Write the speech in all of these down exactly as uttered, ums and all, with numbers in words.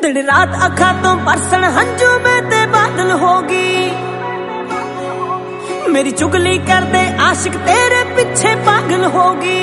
दिन रात अखा तो बरसन हंजू में ते बादल होगी। मेरी चुगली करते आशिक तेरे पीछे पागल होगी।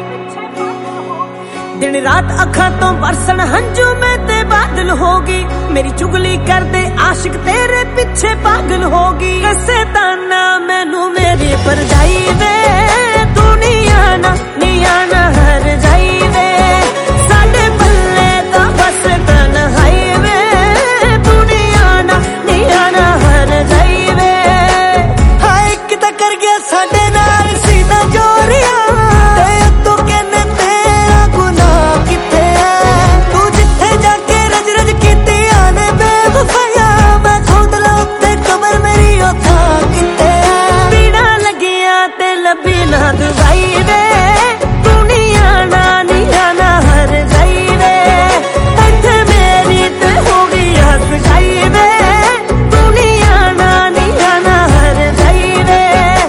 दिन रात अखा तो बरसन हंजू में ते बादल होगी। मेरी चुगली करते आशिक तेरे पीछे पागल होगी। कैसे ताना मैनू मेरी परछाई दे, तू नहीं आना नहीं आना हर जाई दे। साडे पल्ले दा बस तन्हाई वे, तू नहीं आना नहीं आना हर जाई वे। हाय किता कर गया साडे नाल सीना जोरिया, ते तू कहने तेरा गुनाह किथे है। तू जिथे जाके रज रज कीती आने बेवफाया, मैं खोद ला उत्ते कमर मेरी ओथा किथे है। पीड़ा लगिया ते लभी ना दवाई वे, तू नहीं आना नहीं आना हर जाई वे। इत्थे मेरी ते हो गई हस गई वे, तू नहीं आना नहीं आना हर जाई वे।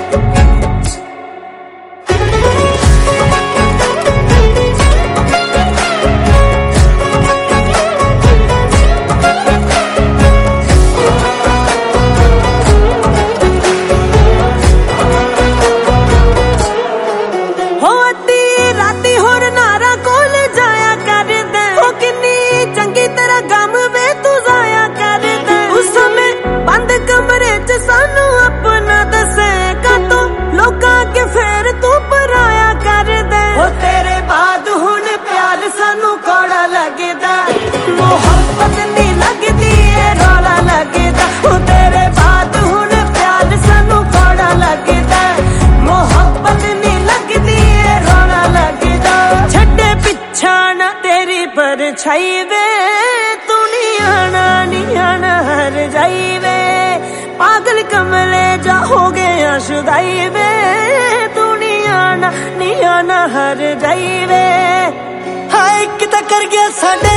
हो अद्धी राती होर नारा कोल जाया कर दे, हो किन्नी चंगी तरह गम वे तू जाया कर दे। उस समय बंद कमरे च सानू अपना दसेगा तो लोकां के फेर तू पराया कर दे। हो तेरे बाद हुण प्यार सानू कौड़ा लगदा, मोहब्बत नी लगदी ए रौला लगदा। हो तेरे बाद हुण प्यार सानू कौड़ा लगदा, मोहब्बत नी लगदी ए रौला लगदा। छड्डे पिछा ना तेरी परछाई वे, तू नहीं आना नहीं आना हर जाई वे। पागल कमले जा हो गया शुदाई वे, तू नहीं आना नहीं आना हर जाई वे। हाय किता कर गया साडे